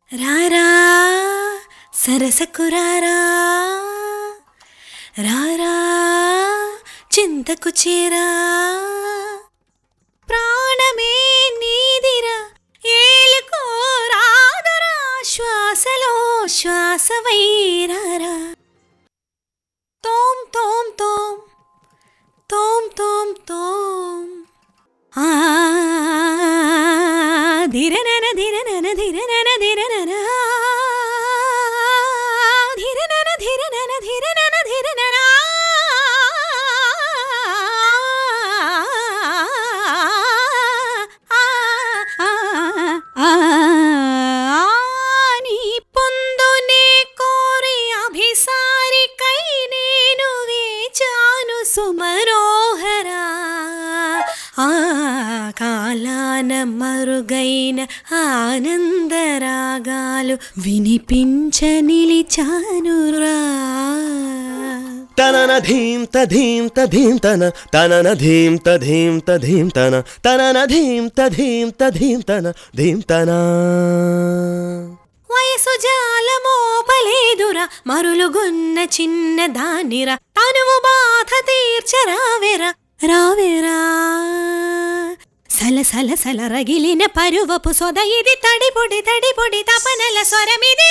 రారా సరసకు రారా రారా చింతకు చేరా ప్రాణమే నీదిరా ఏలుకో రాదరా శ్వాసలో శ్వాసవై రారా తోం తోం తోం తోం తోం తోం ఆ ధిరనన ధిరనన ధిరనన ధిరనన ధిరనన ధిరనన ధిరనన ధిరనన నీ పొందునే కోరి అభిసారికై నేను వేచాను సుమనోహరా ఆ కాలాన మరుగైన ఆనందరాగాలు వినిపించ నిలిచానురా తనన ధీం తధీం తధీం తన తనన ధీం తధీం తధీం తన తనన ధీం తధీం తధీం తన ధీం తన వయసు జాలమోపలేదురా మరులుగున్న చిన్న దానిరా తనువు బాధ తీర్చరావెరా రావేరా సల సల సల రగిలిన పరువపు సొద ఇది తడిపొడి తడిపొడి తపనల స్వరమిది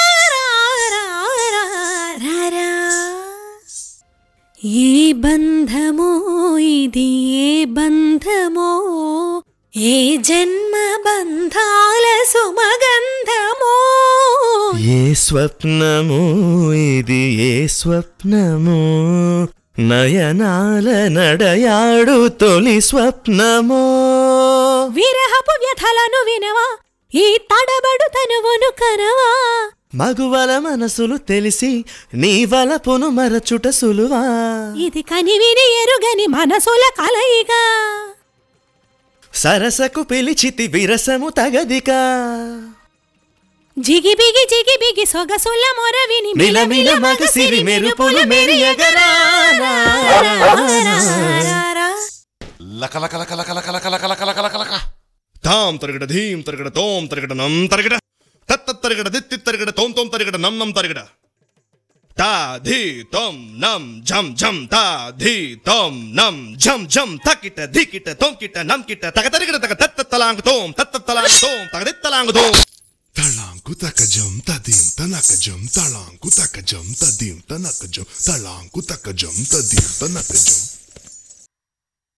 రారా ఏ బంధమో ఇది ఏ బంధమో ఏ జన్మ బంధాల సుమగంధమో ఏ స్వప్నము ఇది ఏ స్వప్నము నయనాల నడయాడు తొలి స్వప్నమో విరహపు వ్యథలను వినవా ఈ తడబడు తనువును కనవా మగువల మనసులు తెలిసి నీ వలపును మరచుట సులువా ఇది కనివిని ఎరుగని మనసుల కలయిగా సరసకు పిలిచితి విరసము తగదికా జిగిబిగి సొగసుల మొరవిని మిలమిల మగసిరి మెరుపులు మెరియగరా లక లక లక లక లక లక లక లక లక లక లక తాం తరగడ ధీం తరగడ తోం తరగడ నం తరగడ తత్త తరగడ దిత్తి తరగడ తోం తోం తరగడ నం నం తరగడ తా ధీ తోం నం ఝం ఝం తా ధీ తోం నం ఝం ఝం తకిట ధికిట తోంకిట నంకిట తగ తరగడ తగ తత్త తలాంగు తోం తత్త తలాంగు తోం తగదిత్త తలాంగు తోం తళాంకు తకజం తదీం తనకజం తళాంకు తకజం తదీం తనకజం తళాంకు తకజం తదీం తనకజం